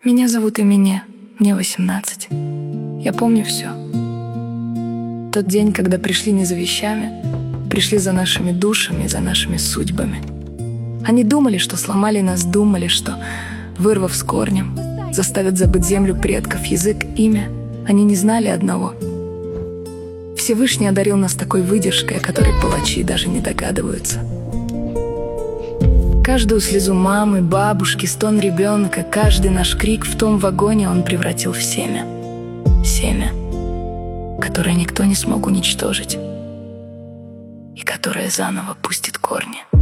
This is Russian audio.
Меня зовут Эмине, мне 18. Я помню все. Тот день, когда пришли не за вещами, пришли за нашими душами, за нашими судьбами. Они думали, что сломали нас, думали, что, вырвав с корнем, заставят забыть землю предков, язык, имя. Они не знали одного. Всевышний одарил нас такой выдержкой, о которой палачи даже не догадываются. Каждую слезу мамы, бабушки, стон ребенка, каждый наш крик в том вагоне он превратил в семя. Семя, которое никто не смог уничтожить и которое заново пустит корни.